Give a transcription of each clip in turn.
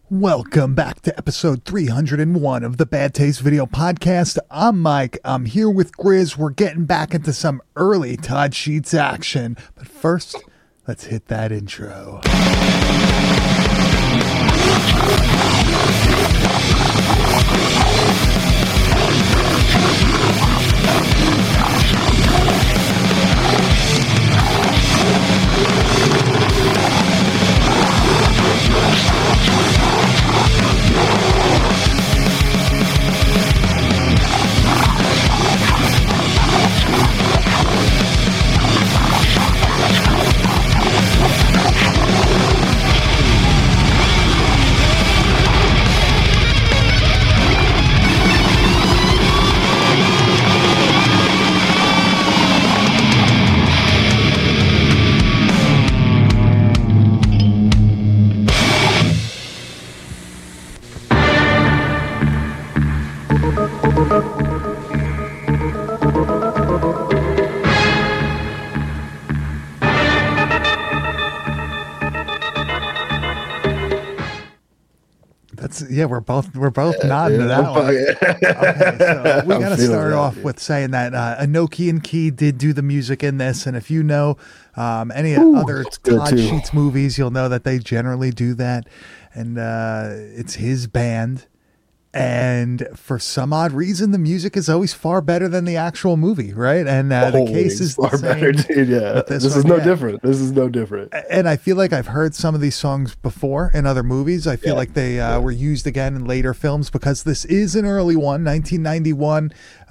Welcome back to episode 301 of the Bad Taste Video Podcast. I'm Mike. I'm here with Grizz. We're getting back into some early Todd Sheets action. But first, let's hit that intro. Yeah, we're both nodding to that one. Okay, so we got to start off with saying that Inoki and Key did do the music in this, and if you know any other Todd Sheets movies, you'll know that they generally do that, and it's his band. And for some odd reason, the music is always far better than the actual movie, right? And the case is far better, dude. Yeah, this is no different. This is no different. And I feel like I've heard some of these songs before in other movies. I feel like they were used again in later films because this is an early one, 1991,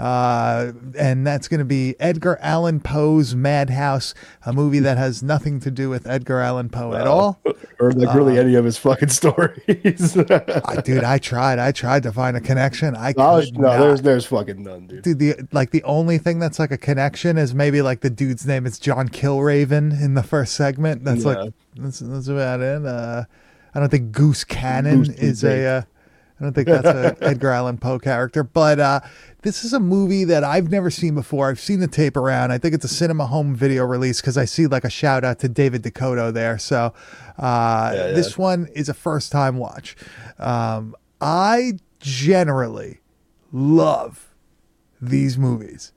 and that's going to be Edgar Allan Poe's Madhouse, a movie that has nothing to do with Edgar Allan Poe at all, or like really any of his fucking stories. I tried to find a connection. There's fucking none, dude. The only thing that's like a connection is maybe like the dude's name is John Kilraven in the first segment. That's about it. I don't think Goose Cannon is I don't think that's a Edgar Allan Poe character, but this is a movie that I've never seen before. I've seen the tape around. I think it's a cinema home video release because I see like a shout out to David Dakota there. So this one is a first time watch. I generally love these movies.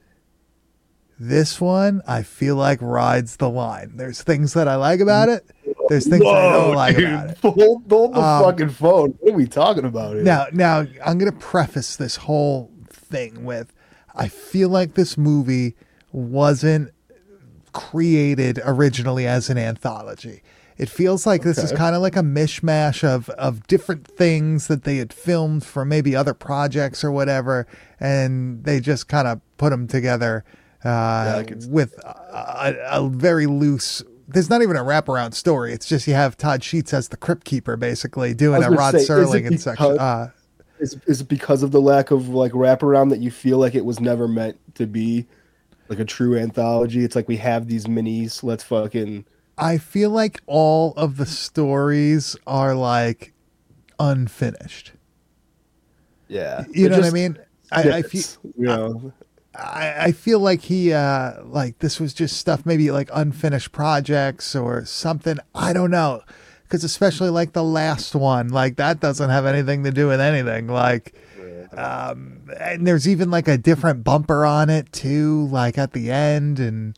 This one, I feel like rides the line. There's things that I like about it. There's things I don't like about it. Hold the fucking phone. What are we talking about here? Now, I'm going to preface this whole thing with, I feel like this movie wasn't created originally as an anthology. It feels like this is kind of like a mishmash of different things that they had filmed for maybe other projects or whatever, and they just kind of put them together with a very loose. There's not even a wraparound story. It's just you have Todd Sheets as the Crypt Keeper, basically doing a Rod Serling in section. Is it because of the lack of like wraparound that you feel like it was never meant to be like a true anthology? It's like we have these minis. Let's fucking. I feel like all of the stories are like unfinished. Yeah. You know what I mean? I feel, you know, I feel like he, like this was just stuff, maybe like unfinished projects or something. I don't know. Cause especially like the last one, like that doesn't have anything to do with anything. Like, and there's even like a different bumper on it too, like at the end and,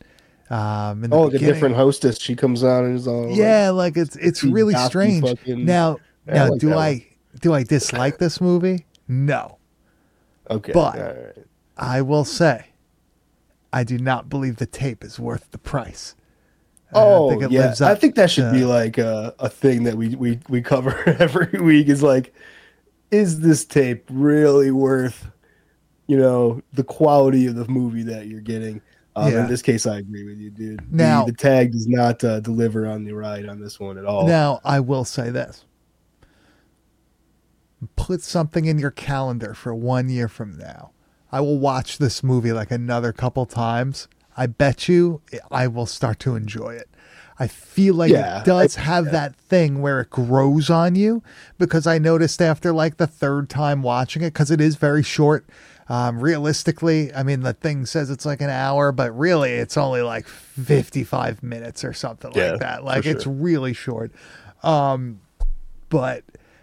a different hostess. She comes on and is all like it's really strange. Now, do I dislike this movie? No. Okay, but I will say, I do not believe the tape is worth the price. I think that should be like a thing that we cover every week. Is like, is this tape really worth, the quality of the movie that you're getting? In this case, I agree with you, dude. Now, the tag does not deliver on the ride on this one at all. Now, I will say this. Put something in your calendar for 1 year from now. I will watch this movie like another couple times. I bet you I will start to enjoy it. I feel like it does have that thing where it grows on you, because I noticed after like the third time watching it, because it is very short, realistically, I mean, the thing says it's like an hour, but really it's only like 55 minutes or something like that. Like it's really short. But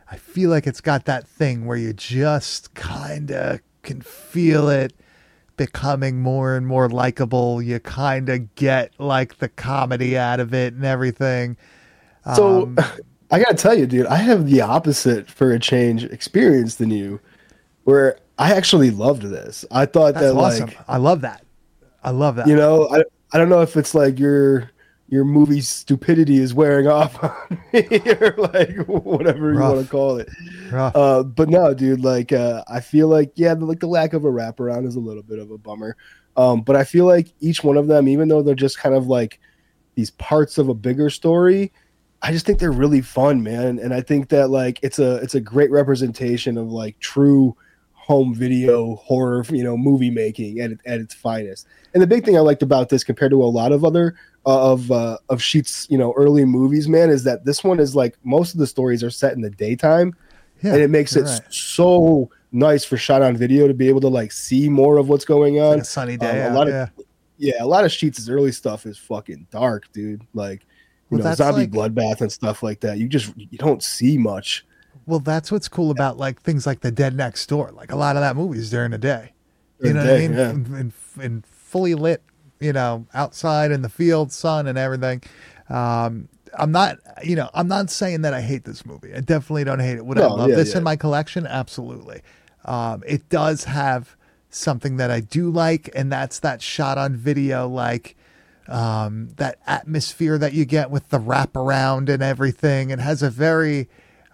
I feel like it's got that thing where you just kind of can feel it becoming more and more likable. You kind of get like the comedy out of it and everything. So I gotta tell you, dude, I have the opposite for a change experience than you, where I actually loved this. I thought that's awesome. Like, I love that. You know, I don't know if it's like your movie stupidity is wearing off on me or like whatever you want to call it. But no, dude, like I feel like the lack of a wraparound is a little bit of a bummer. But I feel like each one of them, even though they're just kind of like these parts of a bigger story, I just think they're really fun, man. And I think that like it's a great representation of like true home video horror, you know, movie making at its finest. And the big thing I liked about this compared to a lot of other of Sheets, you know, early movies, man, is that this one is like most of the stories are set in the daytime, and it makes it so nice for shot on video to be able to like see more of what's going on. Like a sunny day. A lot of Sheets' early stuff is fucking dark, dude. Like, you know, zombie bloodbath and stuff like that. You don't see much. Well, that's what's cool about like things like The Dead Next Door. Like a lot of that movie is during the day. You know what I mean? Yeah. And fully lit, you know, outside in the field, sun and everything. I'm not saying that I hate this movie. I definitely don't hate it. Would I love this in my collection? Absolutely. It does have something that I do like, and that's that shot on video, like that atmosphere that you get with the wraparound and everything. It has a very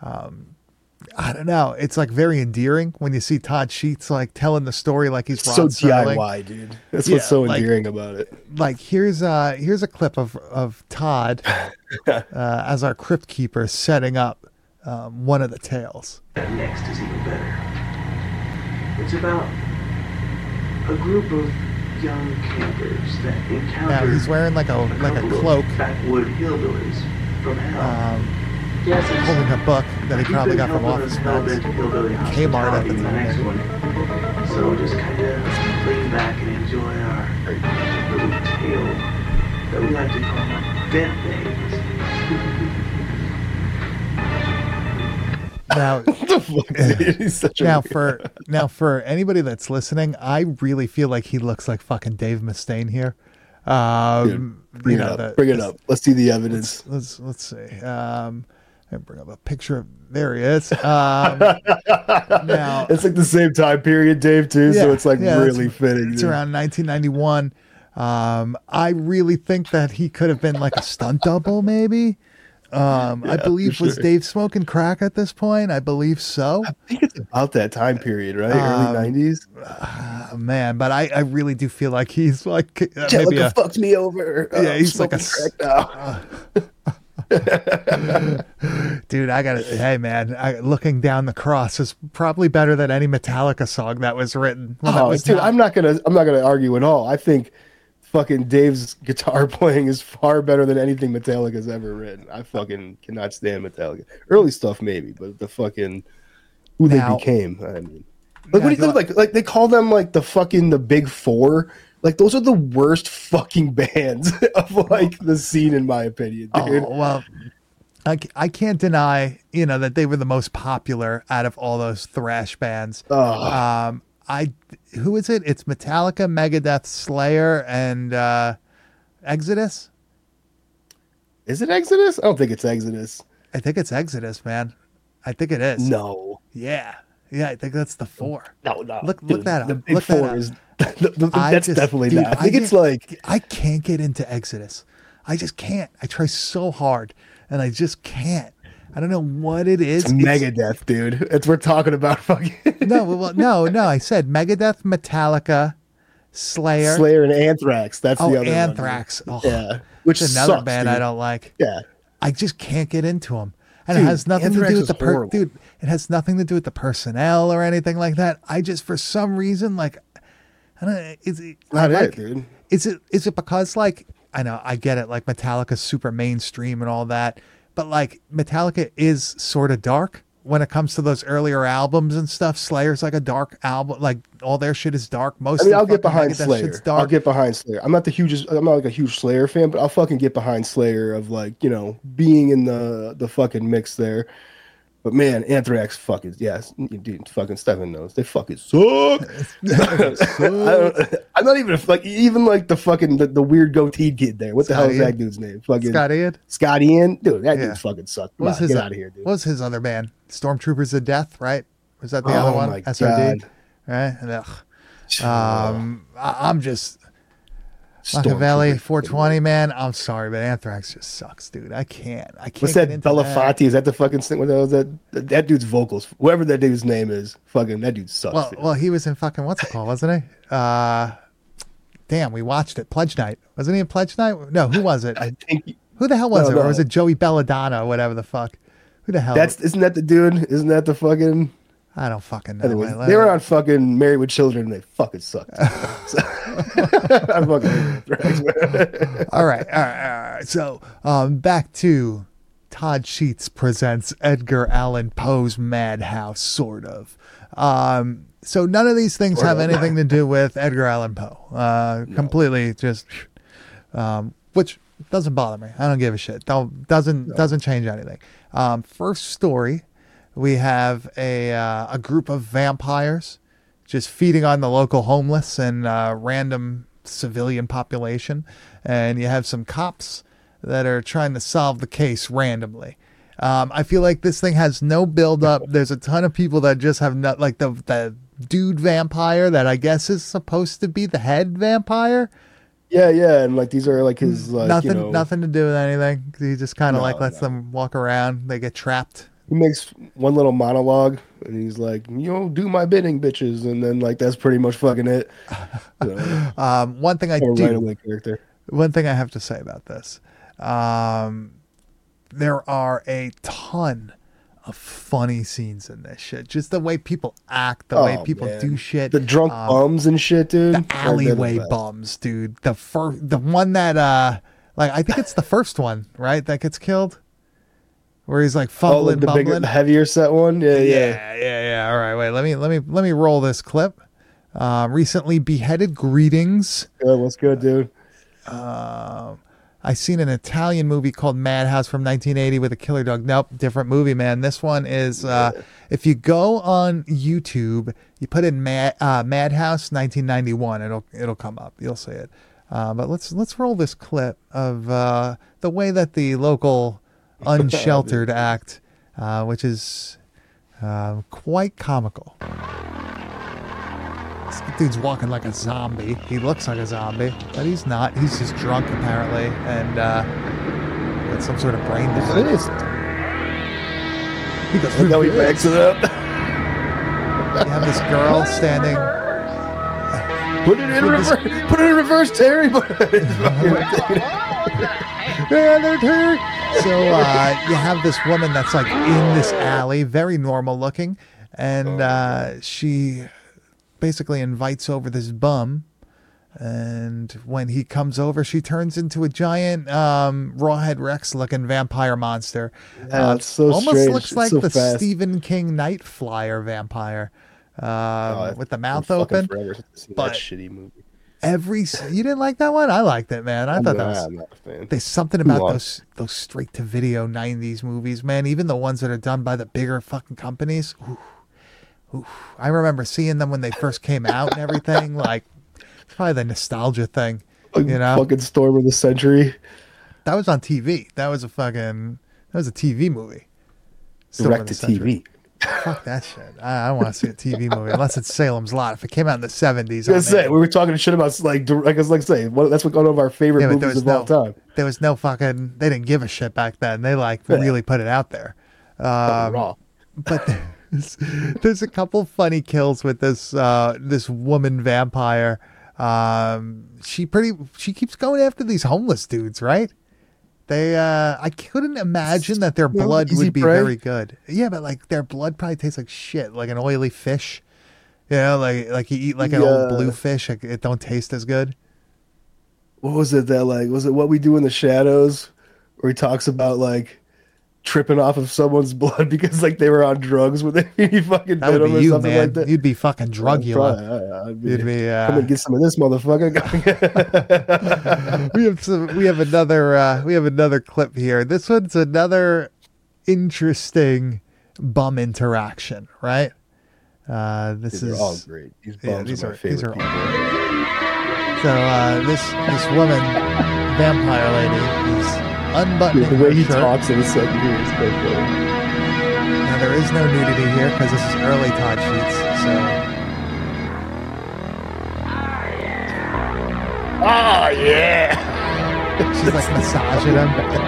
I don't know. It's like very endearing when you see Todd Sheets like telling the story like he's Rod Serling. DIY, dude. That's what's so endearing about it. Like here's a clip of Todd as our crypt keeper setting up one of the tales. That next is even better. It's about a group of young campers that encounter. Now he's wearing like a cloak. Backwood hillbillies from hell. Holding a book that he probably got from Office Max, Kmart at the time. So just kind of lean back and enjoy our little tale that we like to call vent days. Now for anybody that's listening, I really feel like he looks like fucking Dave Mustaine here. Bring it up. Let's see the evidence. Let's see. I bring up a picture of there he is. Now it's like the same time period, Dave, too. So it's like really fitting. It's around 1991. I really think that he could have been like a stunt double, maybe. I believe was Dave smoking crack at this point? I believe so. I think it's about that time period, right? Early 90s. Man, but I really do feel like he's like Jellica fucked me over. Yeah, he's like a crack now. Dude, hey man, looking down the cross is probably better than any Metallica song that was written. I'm not gonna argue at all. I think fucking Dave's guitar playing is far better than anything Metallica's ever written. I fucking cannot stand Metallica. Early stuff maybe, but the fucking who they became. I mean, like what do you think? Like they call them like the Big Four. Like those are the worst fucking bands of like the scene, in my opinion, dude. Oh, well, I can't deny, you know, that they were the most popular out of all those thrash bands. Who is it? It's Metallica, Megadeth, Slayer, and Exodus. Is it Exodus? I don't think it's Exodus. I think it's Exodus, man. I think it is. No. Yeah, I think that's the four. No. Look that up. The Big Four is. That's definitely not. I think it's like I can't get into Exodus. I just can't. I try so hard, and I just can't. I don't know what it is. It's Megadeth, dude. We're talking about fucking. No. I said Megadeth, Metallica, Slayer, and Anthrax. That's the other Anthrax. One. Oh, yeah, which is another band, dude. I don't like. Yeah, I just can't get into them, and it has nothing to do with the dude. It has nothing to do with the personnel or anything like that. I just, for some reason, like. I don't know, dude. Is it because like I know I get it, like Metallica's super mainstream and all that, but like Metallica is sort of dark when it comes to those earlier albums and stuff. Slayer's like a dark album, like all their shit is dark. I'll get behind Slayer. I'll get behind Slayer. I'm not like a huge Slayer fan, but I'll fucking get behind Slayer of like, you know, being in the fucking mix there. But man, Anthrax fucking dude, fucking Stefan knows they fucking suck. I'm not even like the fucking the weird goateed kid there. What the hell is that dude's name? Fucking Scott Ian, dude. That dude fucking sucked. Get out of here, dude. What was his other band? Stormtroopers of Death, right? Was that the other one? SOD, right? And, I'm just. Machiavelli 420, man. I'm sorry, but Anthrax just sucks, dude. I can't. What's that? Belafonte? Is that the fucking thing? What was that dude's vocals? Whoever that dude's name is, fucking that dude sucks. Well, he was in fucking what's it called, wasn't he? Damn, we watched it. Pledge Night. Wasn't he in Pledge Night? No, who was it? I think. Who the hell was it? Or was it Joey Belladonna or whatever the fuck? Who the hell? Isn't that the dude? Isn't that the fucking? I don't fucking know. Anyways, they were on fucking Married with Children and they fucking sucked. I'm fucking all right. So back to Todd Sheets presents Edgar Allan Poe's Madhouse, sort of. So none of these things have anything to do with Edgar Allan Poe. Completely just, which doesn't bother me. I don't give a shit. Doesn't change anything. First story. We have a group of vampires just feeding on the local homeless and random civilian population. And you have some cops that are trying to solve the case randomly. I feel like this thing has no build up. There's a ton of people that just have not, like the dude vampire that I guess is supposed to be the head vampire. Yeah, and like these are like his nothing to do with anything. He just kind of lets them walk around. They get trapped. He makes one little monologue, and he's like, do my bidding, bitches. And then, like, that's pretty much fucking it. One thing One thing I have to say about this. There are a ton of funny scenes in this shit. Just the way people act, the way people do shit. The drunk bums and shit, dude. The alleyway bums, dude. The one that, I think it's the first one, right? That gets killed. Where he's like fumbling, bumbling. The heavier set one, yeah. All right, wait. Let me roll this clip. Recently beheaded. Greetings. Good, what's good, dude? I seen an Italian movie called Madhouse from 1980 with a killer dog. Nope, different movie, man. This one is if you go on YouTube, you put in Madhouse 1991, it'll come up. You'll see it. But let's roll this clip of the way that the local unsheltered act, which is quite comical. This dude's walking like a zombie. He looks like a zombie, but he's not. He's just drunk apparently, and got some sort of brain disease. He goes, he backs it up. You have this girl standing. Put it in reverse. Put it in reverse, Terry. Terry. So you have this woman that's like in this alley, very normal looking, and she basically invites over this bum, and when he comes over, she turns into a giant Rawhead Rex looking vampire monster. It's so almost strange. Looks like the Stephen King Night Flyer vampire with the mouth open. But that shitty movie. You didn't like that one? I liked it, man. I thought I'm not a fan. There's something about those straight to video 90s movies, man. Even the ones that are done by the bigger fucking companies. Ooh. I remember seeing them when they first came out and everything. Like, it's probably the nostalgia thing, Fucking Storm of the Century. That was on TV. That was a TV movie. Direct to TV. Fuck that shit. I don't want to see a TV movie unless it's Salem's Lot. If it came out in the 70s, we were talking shit about that's one of our favorite movies of all time. There was no fucking. They didn't give a shit back then. They really put it out there. Raw. But there's a couple funny kills with this woman vampire. She keeps going after these homeless dudes, right? I couldn't imagine that their blood would be very good. Yeah, but like their blood probably tastes like shit, like an oily fish. Like you eat like an old blue fish, it don't taste as good. What was it was it What We Do in the Shadows, where he talks about like tripping off of someone's blood because like they were on drugs when he fucking that bit them or you, something man. Like that. You'd be fucking drugula. You'd be come and get some of this motherfucker. we have another clip here. This one's another interesting bum interaction, right? These are all great. These bums are my favorite people. So this woman, vampire lady, is unbuttoning the way he shirt. talks in a second here is so funny. Now there is no nudity here because this is early Todd Sheets. So. Oh yeah. She's like massaging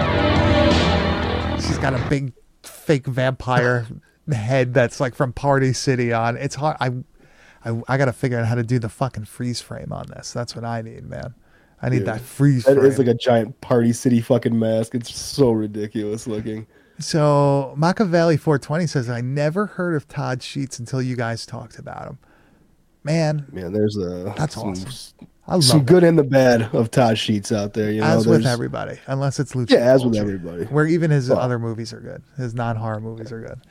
him. She's got a big fake vampire head that's like from Party City on. It's hard. I got to figure out how to do the fucking freeze frame on this. That's what I need, man. I need that freeze frame. That is like a giant Party City fucking mask. It's so ridiculous looking. So Machiavelli 420 says, I never heard of Todd Sheets until you guys talked about him. Man, there's that's awesome. Some good and the bad of Todd Sheets out there. You know, as with everybody, unless it's Lucha. Yeah, as with everybody. Where even his other movies are good. His non-horror movies are good.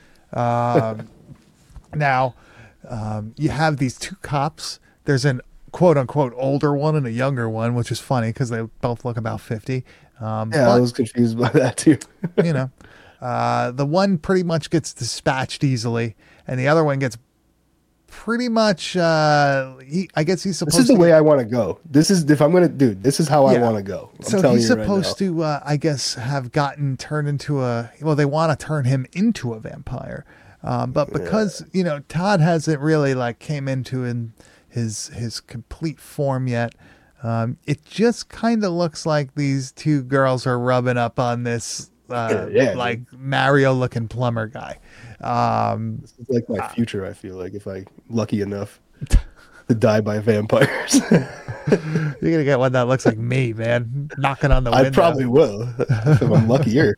Now, you have these two cops. There's an quote-unquote older one and a younger one, which is funny because they both look about 50. I was confused by that too. You know, the one pretty much gets dispatched easily, and the other one gets pretty much I guess he's supposed to. This is the way I want to go. This is if I'm gonna this is how I want to go. So he's supposed to I guess have gotten turned into they want to turn him into a vampire, but because you know Todd hasn't really like came into his complete form yet, it just kind of looks like these two girls are rubbing up on this like Mario looking plumber guy. This is like my future. I feel like if I'm lucky enough to die by vampires, you're gonna get one that looks like me, man, knocking on the window. I probably will if I'm luckier.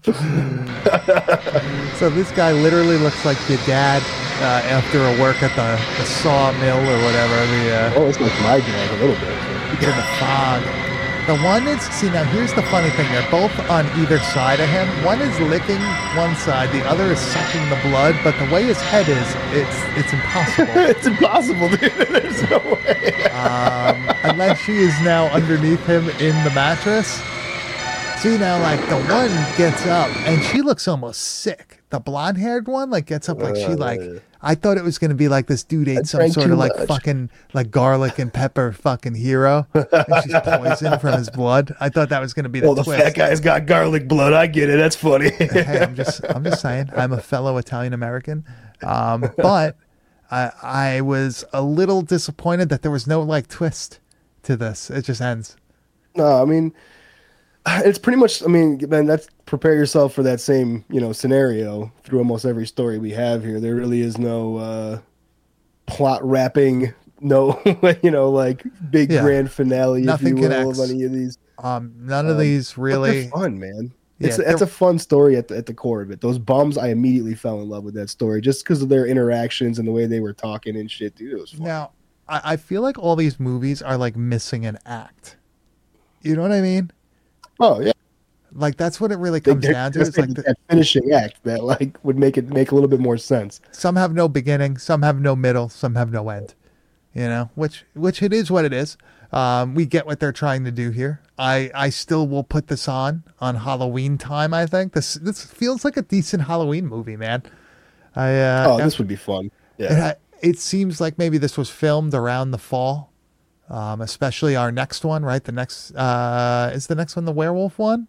So this guy literally looks like your dad after a work at the sawmill or whatever. It's like my dad a little bit. In the fog. The one is, now here's the funny thing. They're both on either side of him. One is licking one side, the other is sucking the blood, but the way his head is, it's impossible. It's impossible, dude. There's no way. Unless she is now underneath him in the mattress. See, now, like, the one gets up, and she looks almost sick. The blonde-haired one, like, gets up like she, like... I thought it was going to be like this dude ate some sort of like fucking like garlic and pepper fucking hero, and she's poisoned from his blood. I thought that was going to be the twist. The fat guy's got garlic blood. I get it. That's funny. Hey, I'm just saying. I'm a fellow Italian American, but I was a little disappointed that there was no like twist to this. It just ends. No, I mean, it's pretty much. I mean, man, that's prepare yourself for that same scenario through almost every story we have here. There really is no plot wrapping, no like big grand finale, nothing if you will, of any of these. None of these really fun, man. It's a fun story at the core of it. Those bums, I immediately fell in love with that story just because of their interactions and the way they were talking and shit. Dude, it was fun. Now, I feel like all these movies are like missing an act. You know what I mean? Oh yeah. Like that's what it really comes down to. It's like that finishing act that like would make a little bit more sense. Some have no beginning, some have no middle, some have no end. You know, which it is what it is. We get what they're trying to do here. I still will put this on Halloween time. I think this feels like a decent Halloween movie, man. This would be fun. Yeah. It seems like maybe this was filmed around the fall, especially our next one, right? The next is the next one the werewolf one.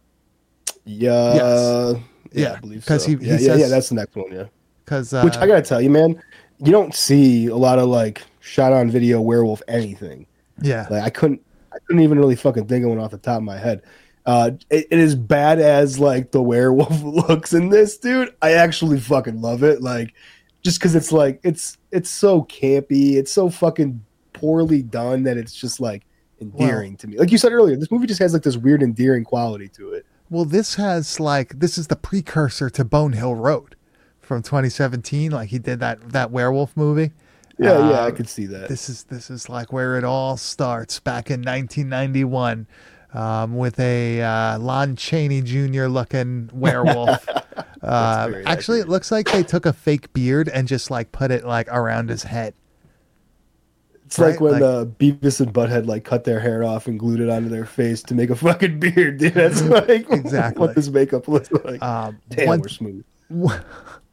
Yeah. Yes. I believe so. He says, that's the next one. Yeah. Because which I gotta tell you, man, you don't see a lot of like shot on video werewolf anything. Yeah. Like I couldn't even really fucking think of one off the top of my head. It is bad as like the werewolf looks in this, dude. I actually fucking love it. Like just because it's like it's so campy, it's so fucking poorly done that it's just like endearing to me. Like you said earlier, this movie just has like this weird endearing quality to it. Well, this is the precursor to Bone Hill Road from 2017. Like he did that werewolf movie. Yeah, I could see that. This is like where it all starts back in 1991 with a Lon Chaney Jr. looking werewolf. Actually, accurate. It looks like they took a fake beard and just like put it like around his head. It's right? Like when Beavis and Butthead like cut their hair off and glued it onto their face to make a fucking beard, dude. That's like exactly what this makeup looks like. Damn, we're smooth.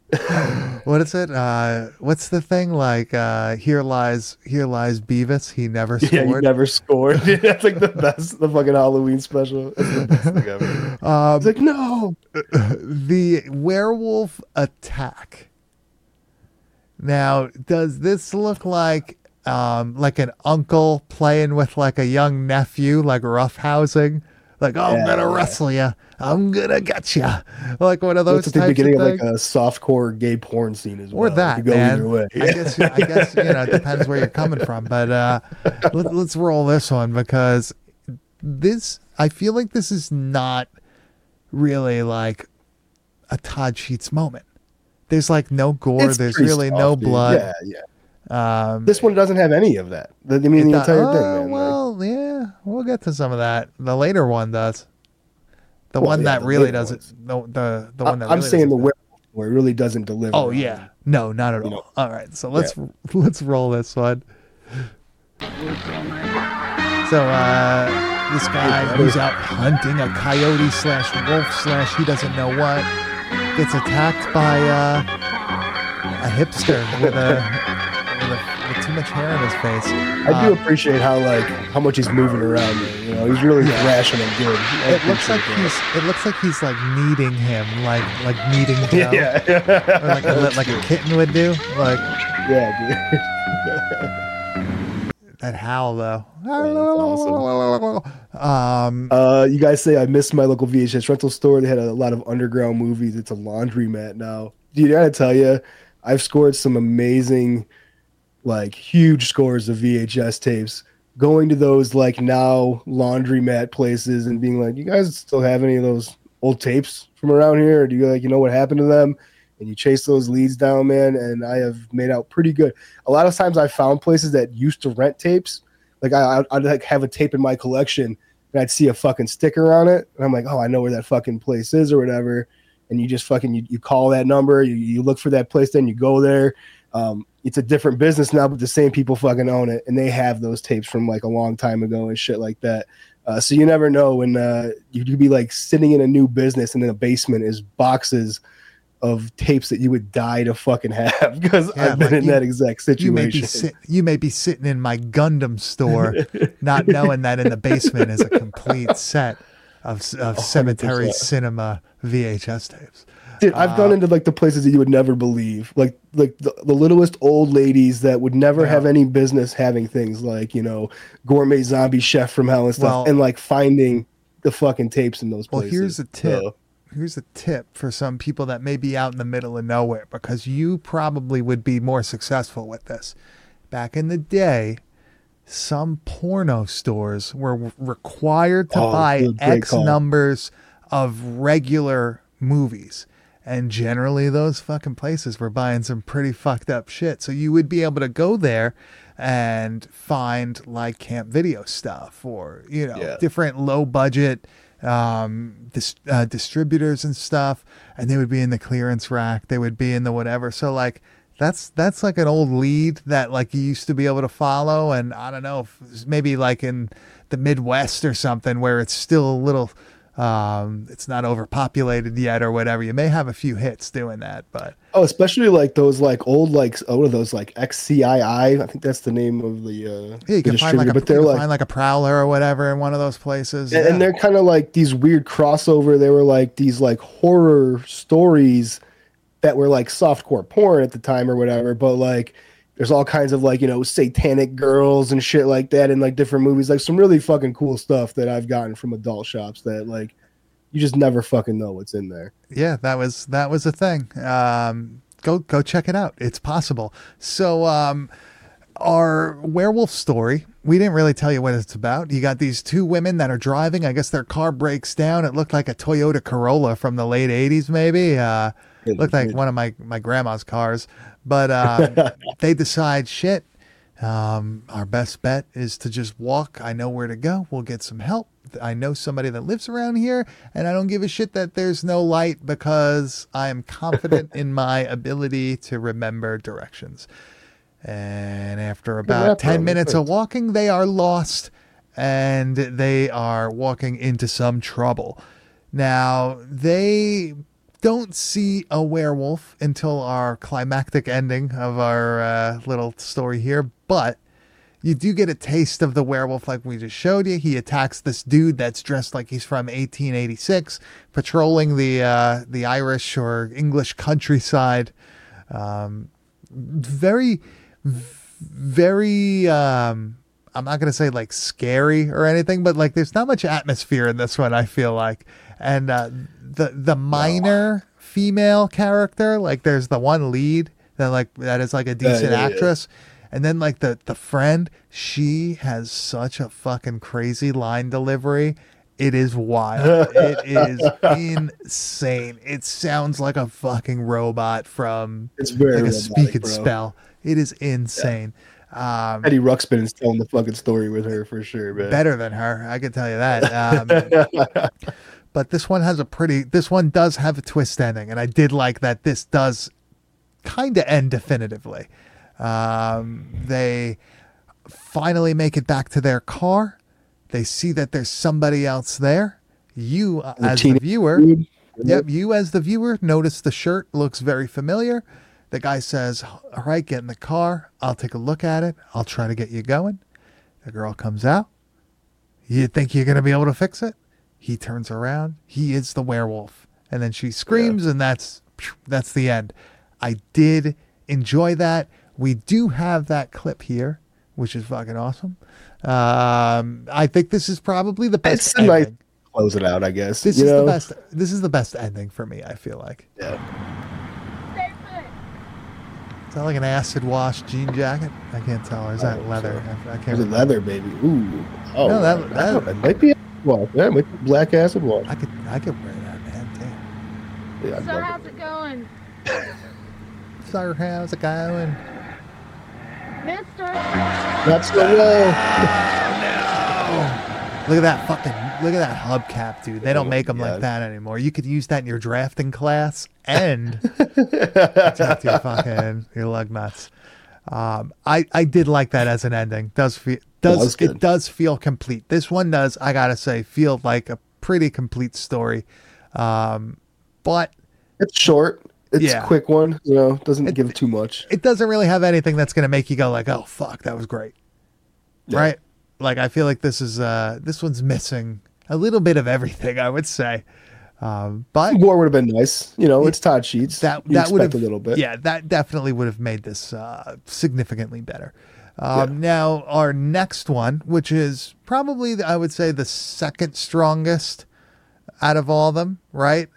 What is it? What's the thing like? Here lies Beavis. He never scored. Yeah, he never scored. That's like the best. The fucking Halloween special. That's the best thing ever. It's like no. The werewolf attack. Now, does this look like an uncle playing with like a young nephew, like roughhousing? Like, oh, I'm gonna wrestle you. I'm gonna get you. Like one of those types of things. Beginning of like a softcore gay porn scene as well. Or that, go man. Either way. I guess it depends where you're coming from. But let's roll this one because I feel like this is not really like a Todd Sheets moment. There's like no gore. There's really no blood. Yeah. This one doesn't have any of that. I mean, the entire thing, man. Well, yeah, we'll get to some of that. The later one does. The one that really doesn't. The one that I'm saying the werewolf where it really doesn't deliver. Oh yeah, no, not at all. All right, so let's roll this one. So this guy who's out hunting a coyote / wolf / he doesn't know what gets attacked by a hipster with too much hair in his face. I do appreciate how much he's moving around there. You know, he's really thrashing him good. It looks like he's like kneading him, like kneading dough. Yeah. Or like a kitten would do. Like yeah, dude. That howl though. Awesome. You guys say I missed my local VHS rental store. They had a lot of underground movies. It's a laundromat now. Dude, I gotta tell you, I've scored some amazing, like huge scores of VHS tapes. Going to those like now laundromat places and being like, you guys still have any of those old tapes from around here? Or do you know what happened to them? And you chase those leads down, man. And I have made out pretty good. A lot of times I found places that used to rent tapes. Like I'd like have a tape in my collection and I'd see a fucking sticker on it. And I'm like, oh, I know where that fucking place is or whatever. And you just fucking, you call that number, you look for that place, then you go there. It's a different business now, but the same people fucking own it. And they have those tapes from like a long time ago and shit like that. So you never know when you could be like sitting in a new business and in a basement is boxes of tapes that you would die to fucking have because I've been in that exact situation. You may be sitting in my Gundam store not knowing that in the basement is a complete set of Cemetery Cinema VHS tapes. Dude, I've gone into like the places that you would never believe, like the littlest old ladies that would never have any business having things like, gourmet zombie chef from hell and stuff, and like finding the fucking tapes in those places. Well, here's a tip. Here's a tip for some people that may be out in the middle of nowhere, because you probably would be more successful with this. Back in the day, some porno stores were required to buy X numbers of regular movies. And generally those fucking places were buying some pretty fucked up shit. So you would be able to go there and find like camp video stuff or, different low budget distributors and stuff. And they would be in the clearance rack. They would be in the whatever. So like, that's like an old lead that like you used to be able to follow. And I don't know, if maybe like in the Midwest or something where it's still a little, it's not overpopulated yet or whatever. You may have a few hits doing that, but especially like those like old like what are those like XCII? I think that's the name of the you can find like find like a Prowler or whatever in one of those places, and they're kind of like these weird crossover. They were like these like horror stories that were like softcore porn at the time or whatever, but like there's all kinds of like, satanic girls and shit like that in like different movies, like some really fucking cool stuff that I've gotten from adult shops that like you just never fucking know what's in there. Yeah, that was a thing. Go check it out. It's possible. So our werewolf story, we didn't really tell you what it's about. You got these two women that are driving. I guess their car breaks down. It looked like a Toyota Corolla from the late 80s maybe. It looked like one of my grandma's cars. But they decide, shit, our best bet is to just walk. I know where to go. We'll get some help. I know somebody that lives around here, and I don't give a shit that there's no light because I am confident in my ability to remember directions. And after about 10 minutes of walking, they are lost, and they are walking into some trouble. Now, they don't see a werewolf until our climactic ending of our little story here, but you do get a taste of the werewolf like we just showed you. He attacks this dude that's dressed like he's from 1886, patrolling the Irish or English countryside. Very, very, I'm not going to say like scary or anything, but like there's not much atmosphere in this one, I feel like. And the minor female character, like there's the one lead that is like a decent actress. Yeah. And then like the friend, she has such a fucking crazy line delivery. It is wild. It is insane. It sounds like a fucking robot from it's very like a robotic, speak and spell. It is insane. Yeah. Eddie Ruxpin is telling the fucking story with her for sure, man. Better than her, I can tell you that. But this one does have a twist ending, and I did like that this does kind of end definitively. They finally make it back to their car. They see that there's somebody else there. You as the viewer, you as the viewer notice the shirt looks very familiar. The guy says, all right, get in the car. I'll take a look at it. I'll try to get you going. The girl comes out. You think you're going to be able to fix it? He turns around. He is the werewolf. And then she screams, and that's the end. I did enjoy that. We do have that clip here, which is fucking awesome. I think this is probably the best. It's a nice close it out, I guess. This is the best ending for me, I feel like. Yeah. Is that like an acid wash jean jacket? I can't tell. Or is that leather? So. I can't remember. Leather, baby. Ooh. Oh, no, that might be acid wash. Yeah, it might be black acid wash. I could wear that, man. Damn. Yeah, so how's it going? Sir, how's it going? Mister. That's the way. No. Look at that hubcap, dude. They don't make them like that anymore. You could use that in your drafting class and protect your lug nuts. I did like that as an ending. It does feel complete. This one does, I gotta say, feel like a pretty complete story. But it's short. It's a quick one, doesn't give too much. It doesn't really have anything that's going to make you go like, oh, fuck, that was great. Yeah. Right? Like, I feel like this one's missing a little bit of everything, I would say. But more would have been nice. It's Todd Sheets. That would have a little bit. Yeah, that definitely would have made this significantly better. Now, our next one, which is probably, I would say, the second strongest out of all of them, right?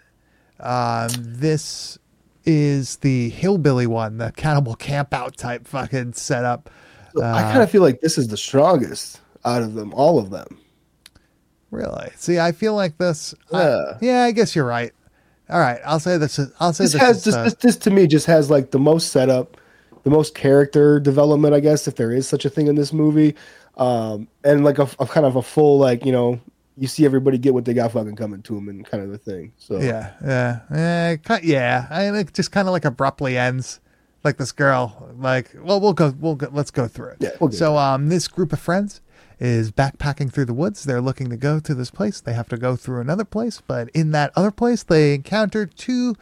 This is the hillbilly one, the cannibal campout type fucking setup. I kind of feel like this is the strongest out of them, all of them. Really? See, I feel like this. I guess you're right. All right, I'll say this. This to me just has like the most setup, the most character development, I guess, if there is such a thing in this movie, and like a kind of a full like you see everybody get what they got fucking coming to them and kind of a thing. So yeah. I mean, it just kind of like abruptly ends. Like this girl, like, well, let's go through it. Yeah, so this group of friends is backpacking through the woods. They're looking to go to this place. They have to go through another place, but in that other place, they encounter two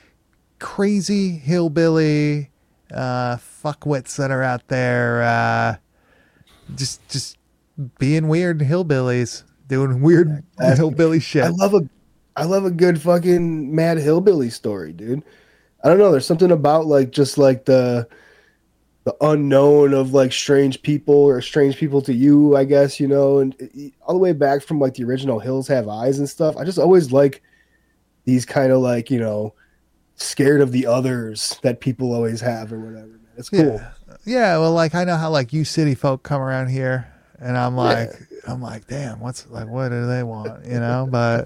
crazy hillbilly fuckwits that are out there, just being weird hillbillies. Doing weird hillbilly shit. I love a good fucking mad hillbilly story, dude. I don't know. There's something about like just like the unknown of like strange people or strange people to you, I guess, and all the way back from like the original Hills Have Eyes and stuff. I just always like these kind of like scared of the others that people always have or whatever. Man. It's cool. Yeah. Well, like I know how like you city folk come around here. And I'm like, damn, what do they want? But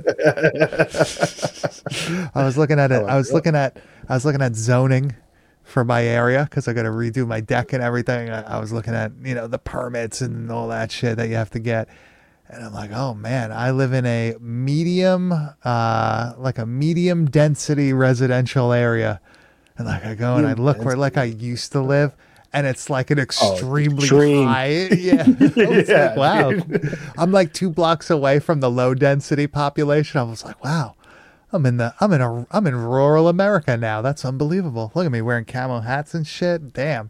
I was looking at it. I was looking at zoning for my area because I got to redo my deck and everything. I was looking at, the permits and all that shit that you have to get. And I'm like, oh man, I live in a medium density residential area. And like I go and I look where like I used to live. And it's like an extremely high. Yeah. Like, wow. I'm like 2 blocks away from the low density population. I was like, wow, I'm in rural America now. That's unbelievable. Look at me wearing camo hats and shit. Damn.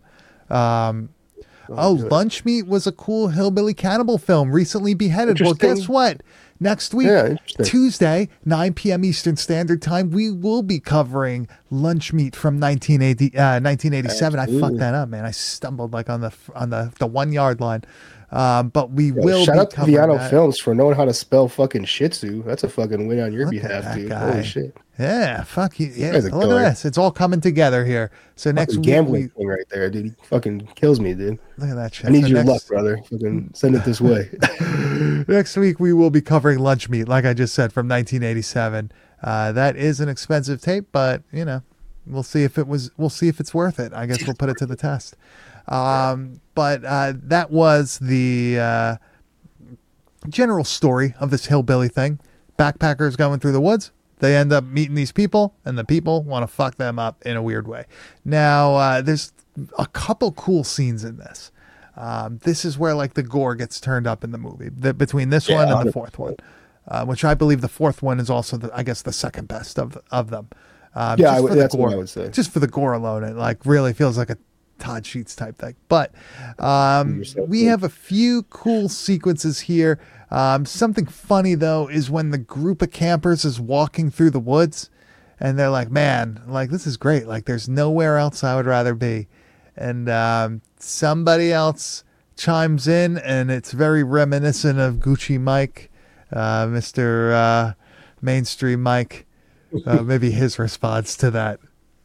Lunch Meat was a cool hillbilly cannibal film, recently beheaded. Well, guess what? Next week, Tuesday, 9 p.m. Eastern Standard Time, we will be covering Lunch Meat from 1987. Absolutely. I fucked that up, man. I stumbled like on the 1 yard line. But we will shout be out to Viano Films for knowing how to spell fucking Shih Tzu. That's a fucking win on your behalf, dude. Guy. Holy shit. Yeah, fuck you. Yeah, look at this. It's all coming together here. So next week, gambling thing right there, dude. He fucking kills me, dude. Look at that shit. I need your luck, brother. Fucking send it this way. Next week we will be covering Lunch Meat, like I just said, from 1987. That is an expensive tape, but you know, we'll see if it's worth it. I guess we'll put it to the test. But that was the general story of this hillbilly thing. Backpackers going through the woods. They end up meeting these people, and the people want to fuck them up in a weird way. Now, there's a couple cool scenes in this. This is where like the gore gets turned up in the movie, between this one and the fourth one, which I believe the fourth one is also, I guess, the second best of them. That's what I would say. Just for the gore alone, it like really feels like a Todd Sheets type thing. But we have a few cool sequences here. Something funny though is when the group of campers is walking through the woods and they're like, man, like this is great. Like there's nowhere else I would rather be. And somebody else chimes in and it's very reminiscent of Gucci Mike, Mr. Mainstream Mike. Maybe his response to that.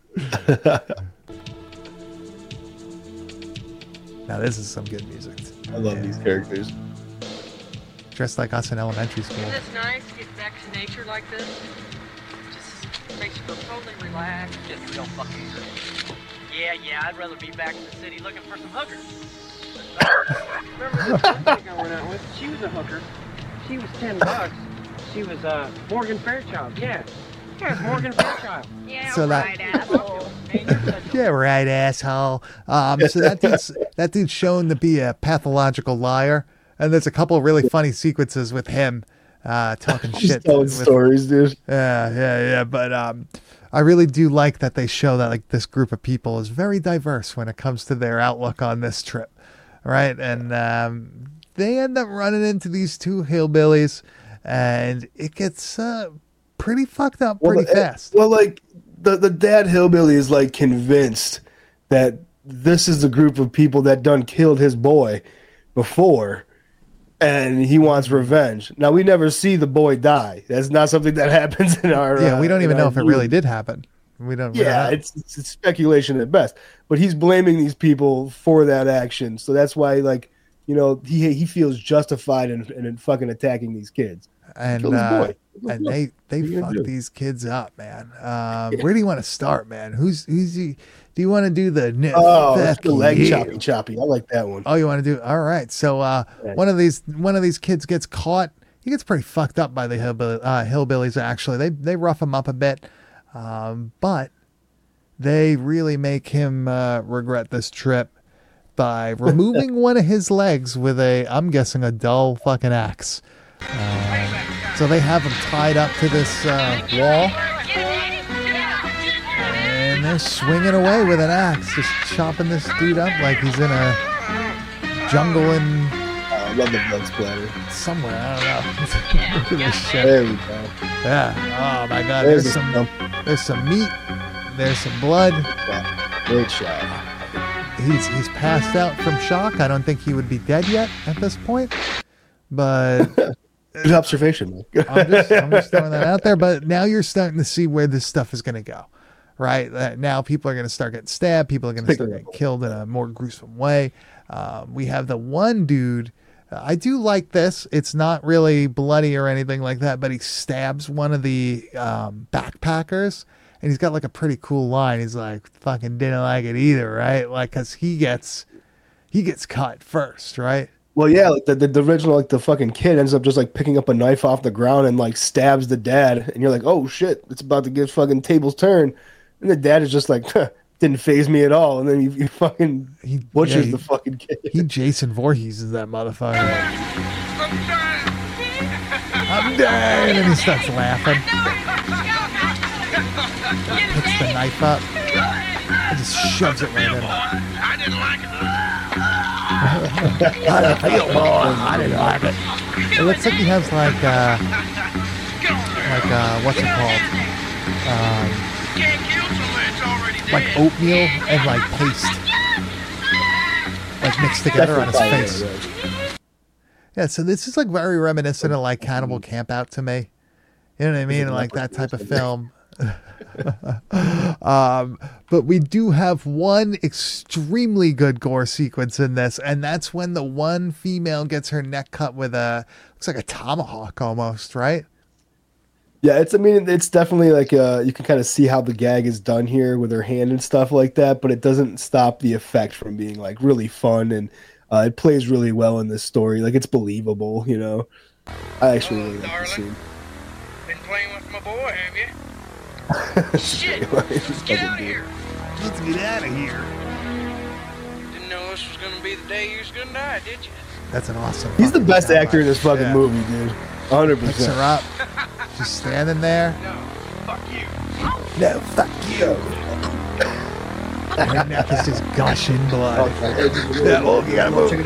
Now this is some good music. I love these characters. Dressed like us in elementary school. Isn't this nice to get back to nature like this? Just makes you feel totally relaxed. Just real fucking good. Yeah, I'd rather be back in the city looking for some hookers. Remember this one chick I went out with? She was a hooker. She was $10. She was Morgan Fairchild. Yeah, it's Morgan Fairchild. Yeah, so right, asshole. Yeah, right, asshole. So that dude's shown to be a pathological liar. And there's a couple of really funny sequences with him talking shit. Telling stories, dude. Yeah. But I really do like that they show that like this group of people is very diverse when it comes to their outlook on this trip, right? And they end up running into these two hillbillies, and it gets pretty fucked up pretty fast. Well, like the dad hillbilly is like convinced that this is the group of people that done killed his boy before. And he wants revenge. Now, we never see the boy die. That's not something that happens in our... Yeah, we don't even know if it really did happen. We don't. Yeah, it's speculation at best. But he's blaming these people for that action. So that's why, like, you know, he feels justified in fucking attacking these kids. And they fuck these kids up, man. Where do you want to start, man? Who's he? Do you want to do the leg choppy? I like that one. Oh, you want to do? All right. So one of these kids gets caught. He gets pretty fucked up by the hillbillies. Actually, they rough him up a bit, but they really make him regret this trip by removing one of his legs with I'm guessing a dull fucking axe. So they have him tied up to this wall. And they're swinging away with an axe, just chopping this dude up like he's in a jungle in... I love the blood splatter. Somewhere, I don't know. Look at this shit. There we go. Yeah. Oh my God. There's some meat. There's some blood. Great shot. He's passed out from shock. I don't think he would be dead yet at this point. But... Good observation, man. I'm just throwing that out there. But now you're starting to see where this stuff is going to go. Right now, people are going to start getting stabbed. People are going to start getting killed in a more gruesome way. We have the one dude. I do like this. It's not really bloody or anything like that, but he stabs one of the backpackers, and he's got like a pretty cool line. He's like, "Fucking didn't like it either," right? Like, because he gets cut first, right? Well, yeah, like the original, like the fucking kid ends up just like picking up a knife off the ground and like stabs the dad, and you're like, "Oh shit, it's about to get fucking tables turned." And the dad is just like, didn't faze me at all. And then he fucking butchers the fucking kid. He Jason Voorhees is that motherfucker. I'm dead. And he starts laughing. Picks the knife up and just shoves it right in. I didn't like it. How do you feel, boy? I didn't like it. It looks like he has what's it called? Like oatmeal and like paste, like mixed together on his face. Yeah, so this is like very reminiscent of like Cannibal Campout to me. You know what I mean? Like that type of film. But we do have one extremely good gore sequence in this, and that's when the one female gets her neck cut with looks like a tomahawk almost, right? Yeah, it's definitely like you can kind of see how the gag is done here with her hand and stuff like that, but it doesn't stop the effect from being like really fun, and it plays really well in this story. Like it's believable, you know. I actually really like the scene. Been playing with my boy, have you? Shit! Let's get out of here! Let's get out of here. Didn't know this was gonna be the day you was gonna die, did you? That's an awesome. He's the best actor in this fucking movie, dude. 100%. Picks her up. She's standing there. No, fuck you. No, fuck you. Her neck is just gushing blood. Yeah, well, you gotta move. Check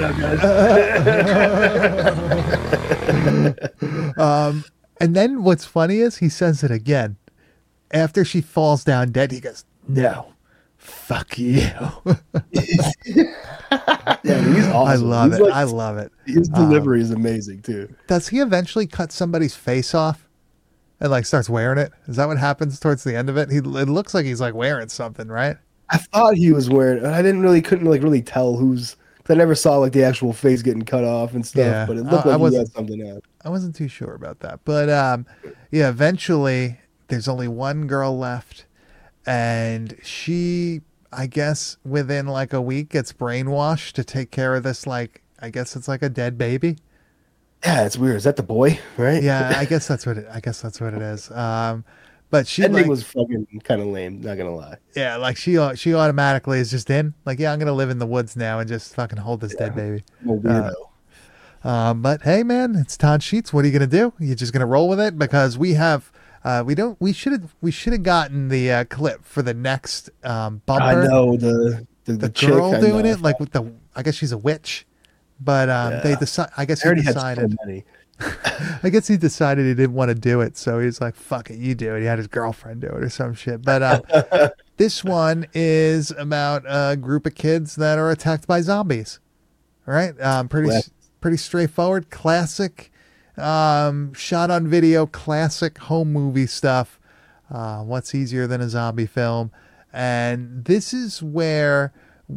it out, guys. And then what's funny is he says it again. After she falls down dead, he goes, "No, fuck you." Yeah, he's awesome. I love it. I love it. His delivery is amazing too. Does he eventually cut somebody's face off and like starts wearing it? Is that what happens towards the end of it? It looks like he's like wearing something, right? I thought he was wearing. I couldn't really tell who's. I never saw like the actual face getting cut off and stuff, Yeah. but it looked like he had something else. I wasn't too sure about that, but yeah. Eventually, there's only one girl left, and she, I guess, within like a week, gets brainwashed to take care of this. Like, I guess it's like a dead baby. Yeah, it's weird. Is that the boy? Right? Yeah, I guess that's what it is. But she ending was fucking kind of lame. Not gonna lie. Yeah, like she automatically is just in. Like, yeah, I'm gonna live in the woods now and just fucking hold this dead baby. I'm a weirdo. But hey, man, it's Todd Sheets. What are you gonna do? You're just gonna roll with it because we have. We should have gotten the clip for the next bumper. I know the girl chick, doing it, like with the. I guess she's a witch, but they decide. I guess he decided. Had so many. I guess he decided he didn't want to do it, so he's like, "Fuck it, you do it." He had his girlfriend do it or some shit. But this one is about a group of kids that are attacked by zombies. All right, pretty straightforward, classic, shot on video, classic home movie stuff. What's easier than a zombie film? And this is where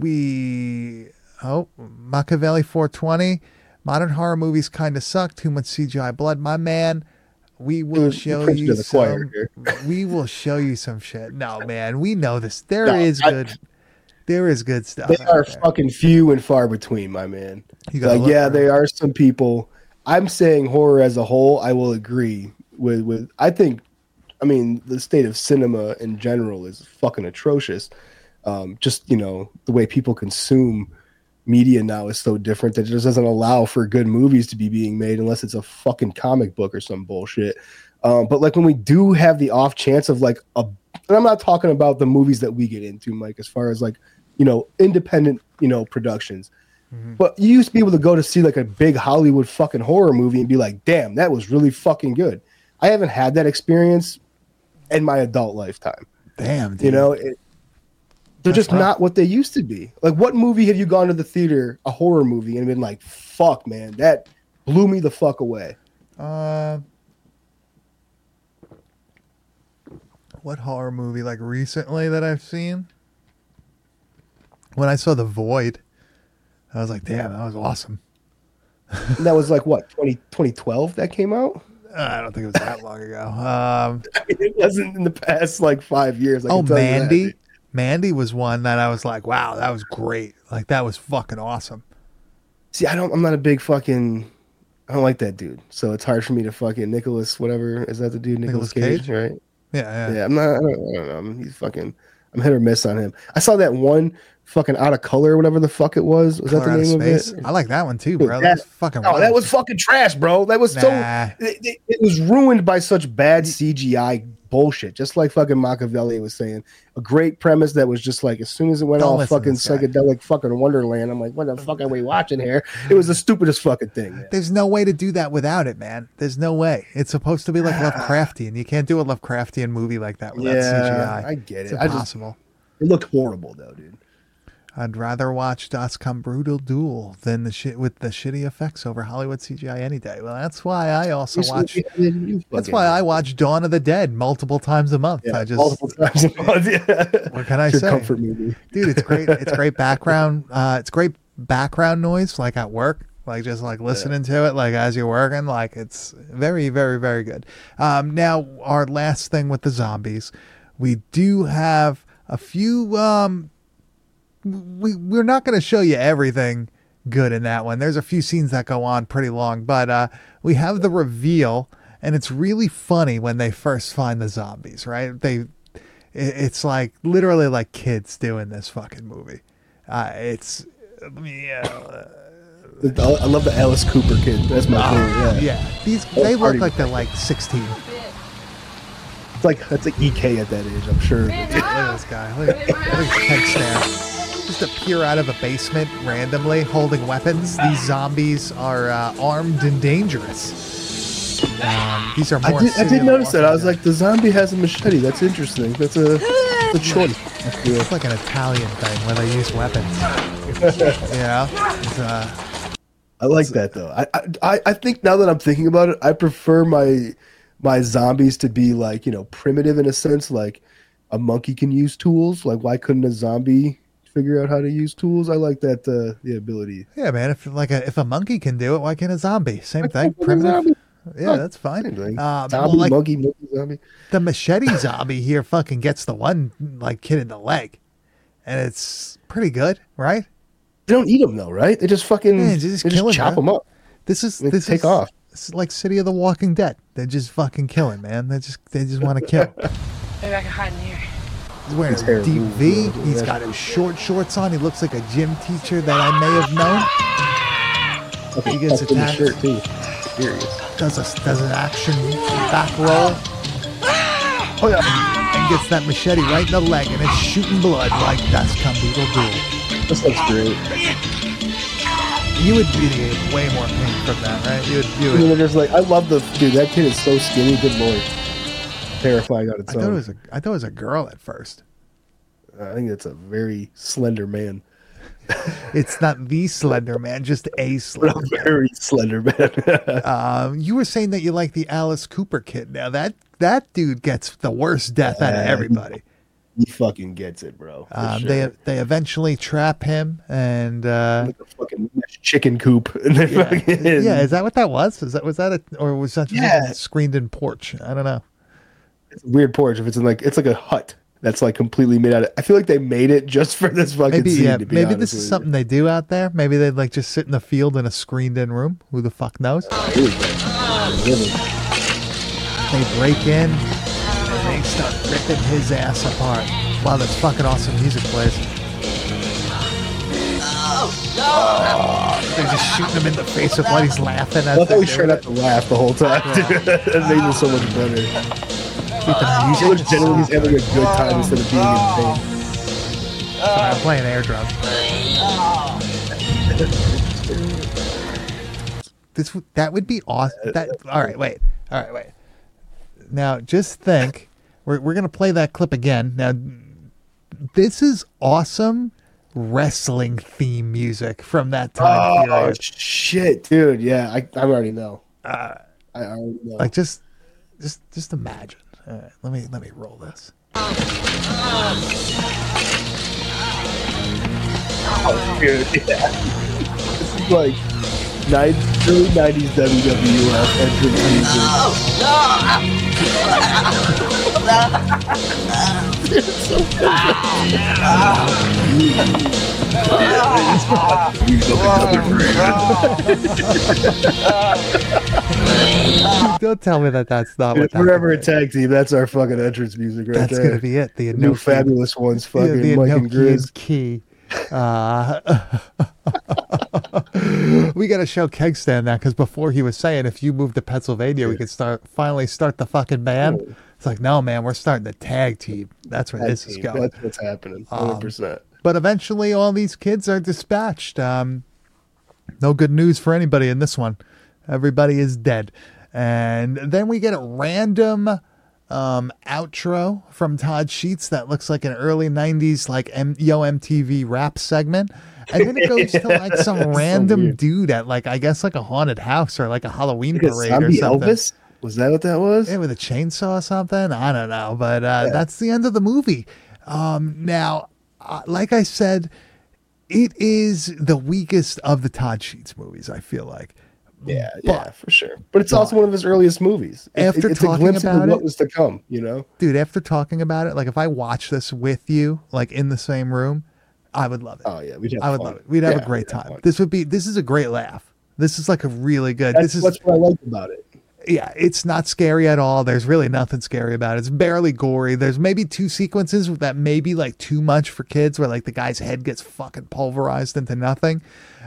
Machiavelli 420. Modern horror movies kind of suck. Too much CGI blood, my man. We will show you some. We will show you some shit. No, man, we know this. There is good stuff. They are fucking few and far between, my man. There are some people. I'm saying horror as a whole. I will agree with. I mean, the state of cinema in general is fucking atrocious. Just the way people consume media now is so different that it just doesn't allow for good movies to be being made unless it's a fucking comic book or some bullshit. But like when we do have the off chance of like and I'm not talking about the movies that we get into, Mike, as far as like, independent, productions. Mm-hmm. But you used to be able to go to see like a big Hollywood fucking horror movie and be like, damn, that was really fucking good. I haven't had that experience in my adult lifetime. Damn, dude. They're just not what they used to be. Like, what movie have you gone to the theater, a horror movie, and been like, fuck, man, that blew me the fuck away? What horror movie, like, recently that I've seen? When I saw The Void, I was like, damn, that was awesome. And that was like, what, 2012 that came out? I don't think it was that long ago. It wasn't in the past, like, 5 years. Mandy? Mandy was one that I was like, wow, that was great. Like, that was fucking awesome. See, I'm not a big fucking, I don't like that dude. So it's hard for me to fucking Nicholas, whatever. Is that the dude? Nicholas Cage, right? Yeah. Yeah, I don't know. He's fucking, I'm hit or miss on him. I saw that one fucking Out of Color, whatever the fuck it was. Was that the name of it? I like that one too, bro. That was fucking wild. That was fucking trash, bro. That was it was ruined by such bad CGI bullshit. Just like fucking Machiavelli was saying, a great premise that was just like, as soon as it went all fucking psychedelic fucking Wonderland, I'm like, what the fuck are we watching here? It was the stupidest fucking thing, man. There's no way to do that without it, man. There's no way. It's supposed to be like Lovecraftian. You can't do a Lovecraftian movie like that without CGI. I get it. It's impossible. It looked horrible though, dude. I'd rather watch Das Come Brutal Duel than the shit with the shitty effects over Hollywood CGI any day. Well, that's why I also watch. That's why I watch Dawn of the Dead multiple times a month. Yeah, multiple times a month. Yeah. What can I say? Comfort movie, dude. It's great. It's great background. It's great background noise, like at work, like just like listening to it, like as you're working. Like it's very, very, very good. Now our last thing with the zombies, we do have a few. We're not going to show you everything good in that one. There's a few scenes that go on pretty long, but we have the reveal, and it's really funny when they first find the zombies, right? It's like literally like kids doing this fucking movie. I love the Alice Cooper kid. That's my favorite. Yeah, they look like they're like 16. That's like EK at that age, I'm sure. Look at this guy. Look at Ken Stamp. Just appear out of a basement randomly, holding weapons. These zombies are armed and dangerous. These are more. I did notice that. I was like, the zombie has a machete. That's interesting. That's a choice. It's like an Italian thing where they use weapons. I like that though. I think now that I'm thinking about it, I prefer my zombies to be like, primitive in a sense. Like a monkey can use tools. Like why couldn't a zombie figure out how to use tools? I like that the ability. Yeah, man. If a monkey can do it, why can't a zombie? Same thing. Primitive. Yeah, that's fine. Zombie, monkey, zombie. The machete zombie here fucking gets the one like kid in the leg, and it's pretty good, right? They don't eat them though, right? They just fucking they just chop them up. This is off. It's like City of the Walking Dead. They're just fucking killing, man. They just want to kill. Maybe I can hide in here. He's wearing a deep V. He's got his short shorts on. He looks like a gym teacher that I may have known. Okay, he gets attacked. Shirt too. Does an action back roll. Oh yeah. And gets that machete right in the leg, and it's shooting blood like Das Come Brutal Duel. This looks great. You would be in way more pain from that, right? You would. Just like, I love dude. That kid is so skinny. Good lord. Terrifying on its own. I thought it was a girl at first. I think it's a very slender man. It's not the Slender Man, just a Slender Man. Very slender man. You were saying that you like the Alice Cooper kid. Now that dude gets the worst death out of everybody. He fucking gets it, bro. Sure. They eventually trap him and like a fucking chicken coop. Yeah, is that what that was? Was that or was that just a screened-in porch? I don't know. It's a weird porch. If it's it's like a hut that's like completely made out of. I feel like they made it just for this fucking scene. Maybe this is something they do out there. Maybe they like just sit in the field in a screened-in room. Who the fuck knows? They break in and they start ripping his ass apart while this fucking awesome music plays. They're just shooting him in the face with what he's laughing at. I thought we tried not to laugh the whole time. That made it so much better. He looks genuinely he's having a good time instead of being in pain. Sorry, I'm playing air drum. That would be awesome. All right, wait. Now, just think. We're gonna play that clip again. Now, this is awesome wrestling theme music from that time period. Oh shit, dude! Yeah, I already know. I already know. Like just imagine. All right, let me roll this. Oh, dude, yeah. This is like early 90s WWF entrance music. It's so Don't tell me that's not what that's Forever a Tag Team. That's our fucking entrance music right that's there. That's gonna be it. The new fabulous ones, fucking the Mike and Grizz. Key. We got to show Kegstand that because before he was saying if you moved to Pennsylvania we could finally start the fucking band. It's like, no, man, we're starting the tag team. That's where this is going. That's what's happening. 100%. But eventually, all these kids are dispatched. No good news for anybody in this one. Everybody is dead. And then we get a random outro from Todd Sheets that looks like an early 90s like Yo MTV rap segment. And then it goes to like some random dude at like, I guess like a haunted house or like a Halloween parade or something. Elvis? Was that what that was? Yeah, with a chainsaw or something. I don't know, but that's the end of the movie. Now, like I said, it is the weakest of the Todd Sheets movies, I feel like. Yeah, for sure. But it's also one of his earliest movies. It's a glimpse of what was to come, you know? Dude, after talking about it, like if I watch this with you, like in the same room, I would love it. Oh yeah, I would love it. We'd have a great time. This is a great laugh. This is like a really good. That's what I like about it. Yeah, it's not scary at all. There's really nothing scary about it. It's barely gory. There's maybe 2 sequences that may be like too much for kids where like the guy's head gets fucking pulverized into nothing.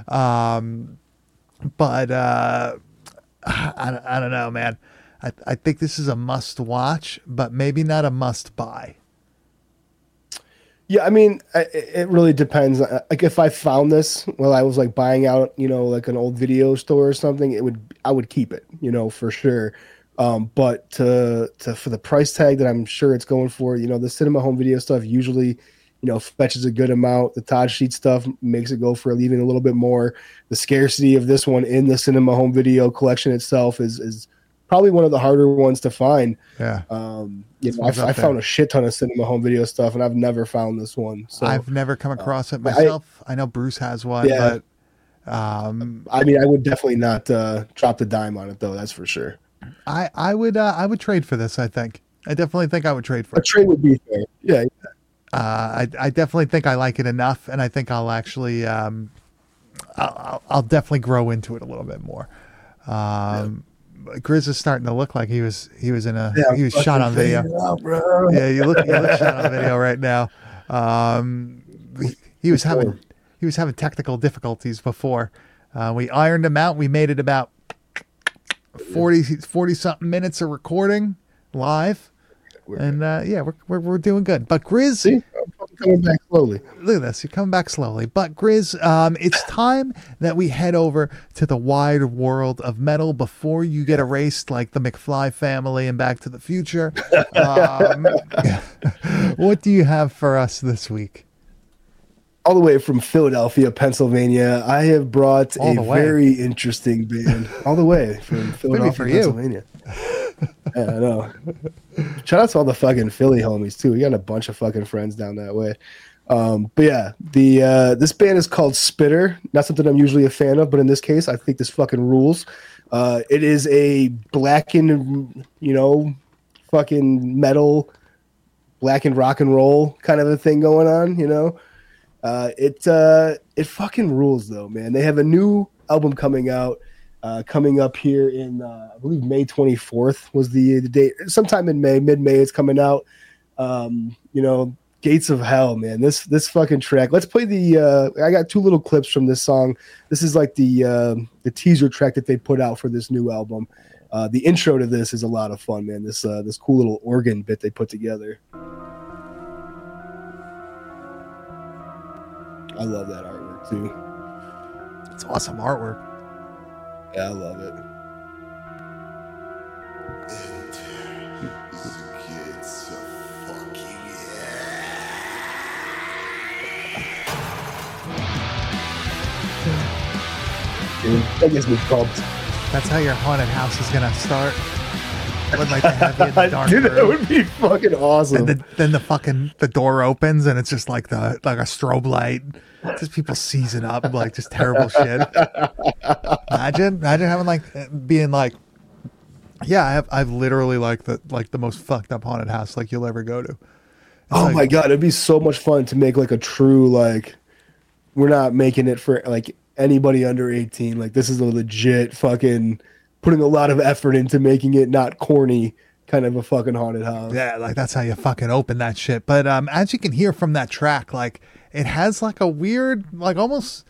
But I don't know, man. I think this is a must watch, but maybe not a must buy. Yeah, I mean, it really depends. Like if I found this while I was like buying out, you know, like an old video store or something, I would keep it, you know, for sure. But for the price tag that I'm sure it's going for, you know, the cinema home video stuff usually, you know, fetches a good amount. The Todd Sheet stuff makes it go for even a little bit more. The scarcity of this one in the cinema home video collection itself is probably one of the harder ones to find. Yeah. You know, I found a shit ton of cinema home video stuff, and I've never found this one. So I've never come across it myself. I know Bruce has one, but I mean, I would definitely not drop the dime on it, though. That's for sure. I would trade for this. I definitely think I would trade for it. A trade would be fair. Yeah. I definitely think I like it enough, and I think I'll actually I'll definitely grow into it a little bit more. Grizz is starting to look like he was he was shot on video. Yeah, you look shot on video right now. He was having technical difficulties before. We ironed him out. We made it about 40 something minutes of recording live. We're doing good. But Grizz, see, I'm coming back slowly. Look at this, you're coming back slowly. But Grizz, it's time that we head over to the wide world of metal before you get erased like the McFly family and Back to the Future. What do you have for us this week? All the way from Philadelphia, Pennsylvania, I have brought a very interesting band. All the way from Philadelphia, Pennsylvania. Yeah, I know. Shout out to all the fucking Philly homies too. We got a bunch of fucking friends down that way. But yeah, this band is called Spitter. Not something I'm usually a fan of, but in this case, I think this fucking rules. It is a blackened, you know, fucking metal, blackened rock and roll kind of a thing going on. You know, it fucking rules though, man. They have a new album coming out. Coming up here in, I believe May 24th was the date. Sometime in May, mid-May, it's coming out. You know, Gates of Hell, man. This fucking track. Let's play I got 2 little clips from this song. This is like the teaser track that they put out for this new album. The intro to this is a lot of fun, man. This cool little organ bit they put together. I love that artwork too. It's awesome artwork. Yeah, I love it. Dude, that gets me pumped. That's how your haunted house is gonna start. With like the heavy in the dark Dude, room. that would be fucking awesome. And then the door opens and it's just like a strobe light. Just people seizing up, like just terrible shit. Imagine having being like, yeah, I've literally like the most fucked up haunted house like you'll ever go to. It's my god, it'd be so much fun to make like a true like. We're not making it for like anybody under 18. Like this is a legit fucking putting a lot of effort into making it not corny. Kind of a fucking haunted house. Yeah, like that's how you fucking open that shit. But as you can hear from that track, like it has like a weird, like almost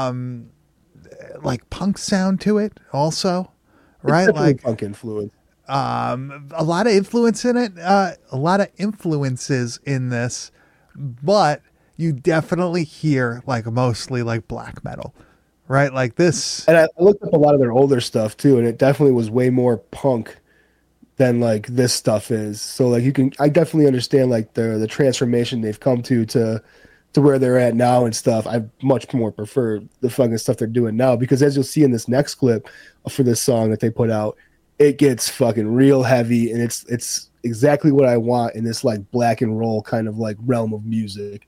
like punk sound to it also, right? Like punk influence. A lot of influence in it, a lot of influences in this, but you definitely hear like mostly like black metal, right? Like this. And I looked up a lot of their older stuff too, and it definitely was way more punk than like this stuff is. So like I definitely understand like the transformation they've come to where they're at now and stuff. I much more prefer the fucking stuff they're doing now, because as you'll see in this next clip for this song that they put out, it gets fucking real heavy, and it's exactly what I want in this like black and roll kind of like realm of music.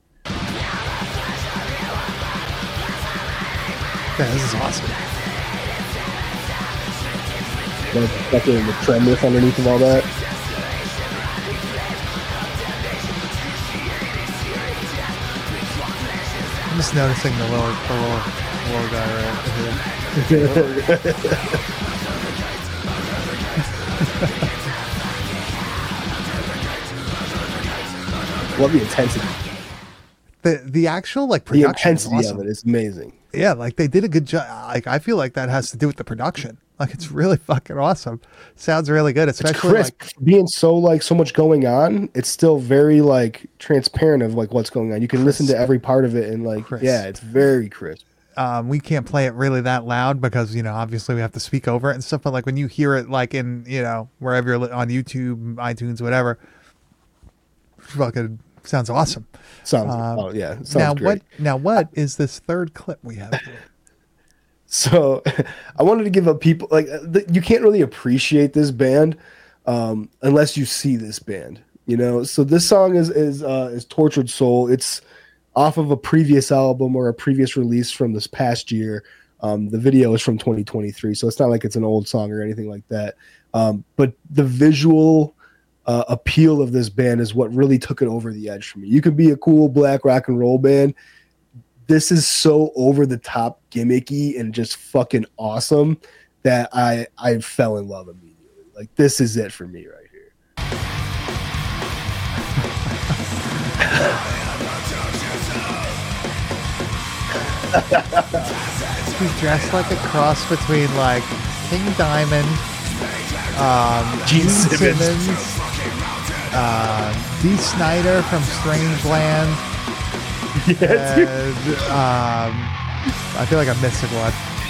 Yeah, this is awesome. Fucking the tremor underneath of all that. I'm just noticing the lower guy right here. Love the intensity. The actual like production, the intensity is awesome. of it is amazing. Yeah, like they did a good job. Like I feel like that has to do with the production. Like it's really fucking awesome. Sounds really good, especially like being so much going on. It's still very like transparent of like what's going on. You can listen to every part of it and like yeah, it's very crisp. We can't play it really that loud because, obviously we have to speak over it and stuff. But like when you hear it, like in, wherever you're on YouTube, iTunes, whatever, fucking sounds awesome. Sounds great. Now, what is this third clip we have here? So I wanted to give up people like you can't really appreciate this band unless you see this band, So this song is Tortured Soul. It's off of a previous album or a previous release from this past year. The video is from 2023, so it's not like it's an old song or anything like that. But the visual appeal of this band is what really took it over the edge for me. You could be a cool black rock and roll band. This is so over the top, gimmicky, and just fucking awesome that I fell in love immediately. Like this is it for me right here. He's dressed like a cross between like King Diamond, Gene Simmons, Dee Snider from Strangeland. Yeah, dude. I feel like I'm missing one.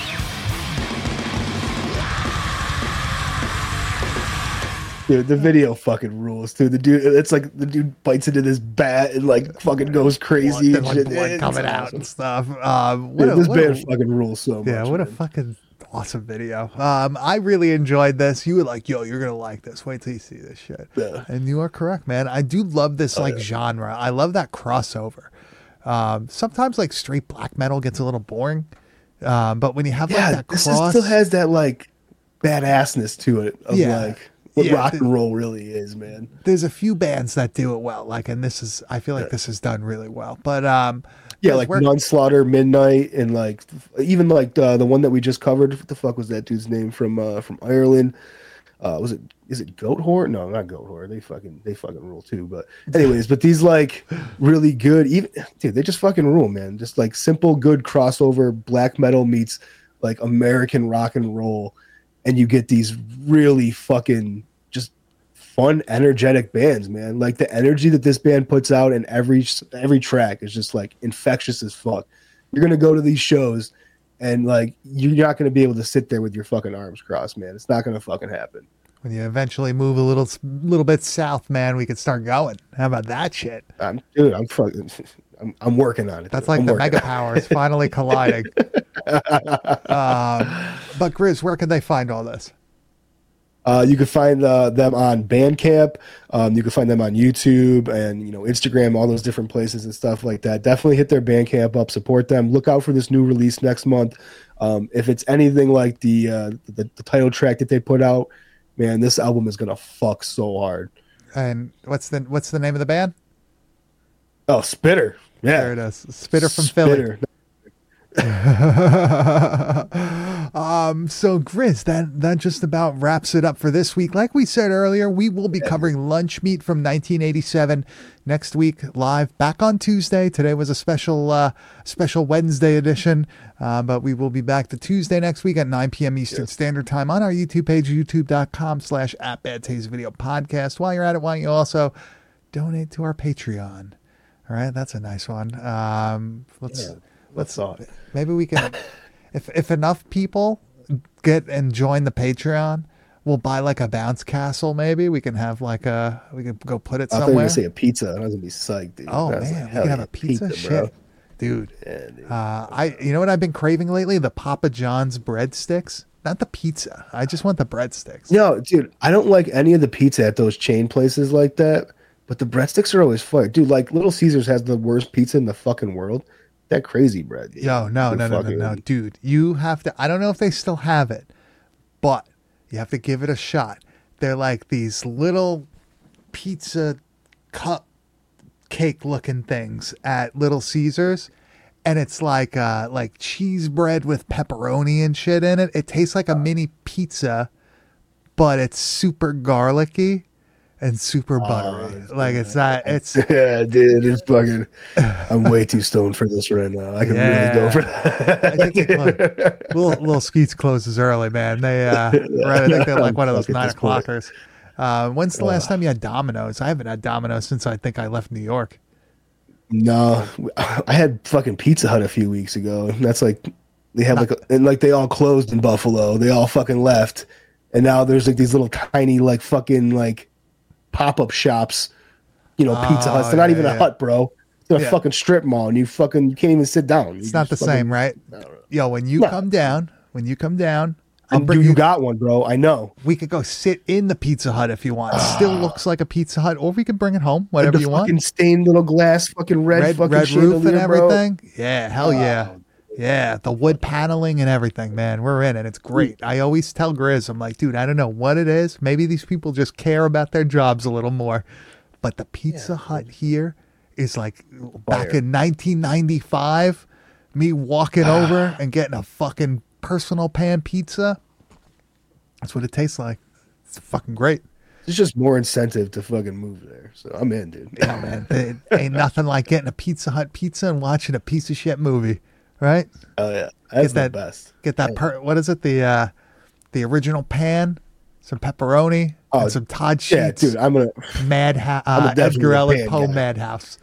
Dude, the video fucking rules, dude. It's like the dude bites into this bat and like fucking goes crazy and shit. Blood coming out and stuff. This band fucking rules so much. Yeah, what a fucking awesome video. I really enjoyed this. You were like, yo, you're gonna like this. Wait till you see this shit. Yeah. And you are correct, man. I do love this genre. I love that crossover. Sometimes like straight black metal gets a little boring. But when you have like that cross, this still has that like badassness to it of like what rock and roll really is, man. There's a few bands that do it well, like, and I feel like this is done really well. But like Manslaughter, Midnight, and like even like the one that we just covered. What the fuck was that dude's name from Ireland? Is it Goat Whore? No, not Goat Whore. They fucking rule too. But anyways, but these like really good, they just fucking rule, man. Just like simple, good crossover black metal meets like American rock and roll, and you get these really fucking just fun, energetic bands, man. Like the energy that this band puts out in every track is just like infectious as fuck. You're gonna go to these shows, and like you're not gonna be able to sit there with your fucking arms crossed, man. It's not gonna fucking happen. When you eventually move a little bit south, man, we could start going. How about that shit? I'm working on it. That's like the mega powers finally colliding. But Grizz, where can they find all this? You can find them on Bandcamp. You can find them on YouTube and Instagram, all those different places and stuff like that. Definitely hit their Bandcamp up, support them. Look out for this new release next month. If it's anything like the title track that they put out, man, this album is gonna fuck so hard. And what's the name of the band? Oh, Spitter. Yeah, there it is. Spitter from Philly. So Grizz, that just about wraps it up for this week. Like we said earlier, we will be covering Lunch Meat from 1987 next week live, back on Tuesday. Today was a special Wednesday edition, but we will be back to Tuesday next week at 9 p.m. Eastern Standard Time on our YouTube page, youtube.com/@BadTasteVideoPodcast. While you're at it, why don't you also donate to our Patreon? All right, that's a nice one. Let's maybe we can, if enough people get and join the Patreon, we'll buy like a bounce castle. Maybe we can have we can go put it somewhere. I thought you were gonna say a pizza. I was gonna be psyched, dude. Oh man, we can have a pizza shit, bro. Dude. Yeah, dude. You know what I've been craving lately? The Papa John's breadsticks. Not the pizza. I just want the breadsticks. No, dude, I don't like any of the pizza at those chain places like that. But the breadsticks are always fire. Dude, like Little Caesars has the worst pizza in the fucking world. That crazy bread. Dude. No. Dude, you have to, I don't know if they still have it, but you have to give it a shot. They're like these little pizza cup cake looking things at Little Caesars. And it's like cheese bread with pepperoni and shit in it. It tastes like a mini pizza, but it's super garlicky and super buttery. It's yeah, dude, it's fucking. I'm way too stoned for this right now. I can really go for that. I think Little Skeets closes early, man. They I think they're like one of those 9 o'clockers. When's the last time you had Domino's? I haven't had Domino's since I think I left New York. No, I had fucking Pizza Hut a few weeks ago. That's like they have they all closed in Buffalo. They all fucking left, and now there's like these little tiny like pop-up shops, Pizza Huts. They're not even a hut, bro. They're a fucking strip mall, and you can't even sit down. It's not the same, right? Yo, when you come down, you got one, bro. I know. We could go sit in the Pizza Hut if you want. Still looks like a Pizza Hut, or we could bring it home, whatever you want. Fucking stained little glass, fucking red roof and everything. Bro. Yeah, hell yeah. Yeah, the wood paneling and everything, man. We're in it. It's great. I always tell Grizz, I'm like, dude, I don't know what it is. Maybe these people just care about their jobs a little more. But the Pizza Hut here is like back in 1995, me walking over and getting a fucking personal pan pizza. That's what it tastes like. It's fucking great. It's just more incentive to fucking move there. So I'm in, dude. Yeah, man. It ain't nothing like getting a Pizza Hut pizza and watching a piece of shit movie. Right? Oh yeah, that's the best. Get that what is it? The original pan, some pepperoni, and some Todd Sheets. Yeah, dude, I'm Edgar Allan Poe Madhouse.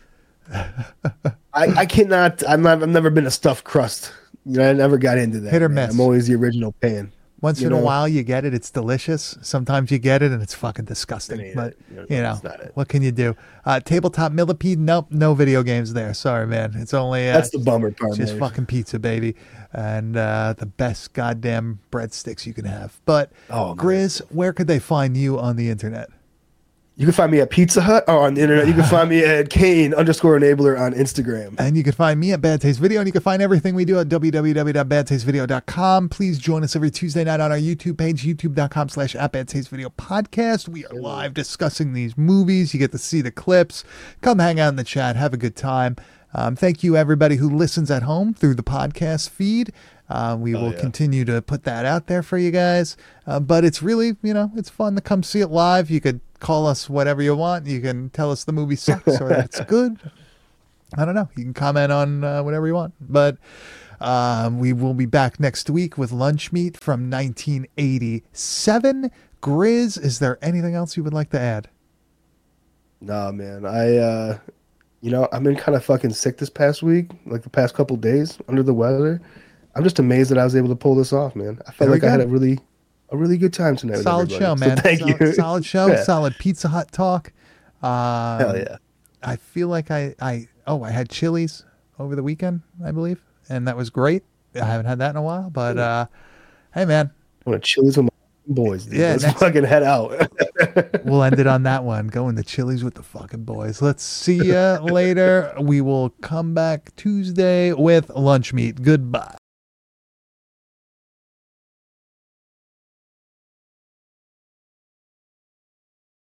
I cannot. I've never been a stuffed crust. I never got into that. Hit or miss. I'm always the original pan. Once in a while you get it, it's delicious. Sometimes you get it and it's fucking disgusting. But what can you do? Tabletop Millipede, nope, no video games there. Sorry, man. It's only that's the bummer part. Just fucking pizza, baby, and the best goddamn breadsticks you can have. But Grizz, where could they find you on the internet? You can find me at Pizza Hut or on the internet. You can find me at Kane_enabler on Instagram. And you can find me at Bad Taste Video. And you can find everything we do at www.badtastevideo.com. Please join us every Tuesday night on our YouTube page, youtube.com/@badtastevideopodcast. We are live discussing these movies. You get to see the clips. Come hang out in the chat. Have a good time. Thank you, everybody who listens at home through the podcast feed. We will continue to put that out there for you guys. But it's really, it's fun to come see it live. You could call us whatever you want. You can tell us the movie sucks or that it's good. I don't know. You can comment on whatever you want. But we will be back next week with Lunch Meat from 1987. Grizz, is there anything else you would like to add? Nah, man. I've been kind of fucking sick this past week, like the past couple days, under the weather. I'm just amazed that I was able to pull this off, man. I felt like I had a really good time tonight. Solid show, man. So thank you. Solid show. Solid Pizza Hut talk. Hell yeah. I feel like I had Chili's over the weekend, I believe, and that was great. I haven't had that in a while, but hey, man. I want Chili's with my boys, dude. Yeah, let's fucking head out. We'll end it on that one. Going to Chili's with the fucking boys. Let's see ya later. We will come back Tuesday with Lunch Meat. Goodbye.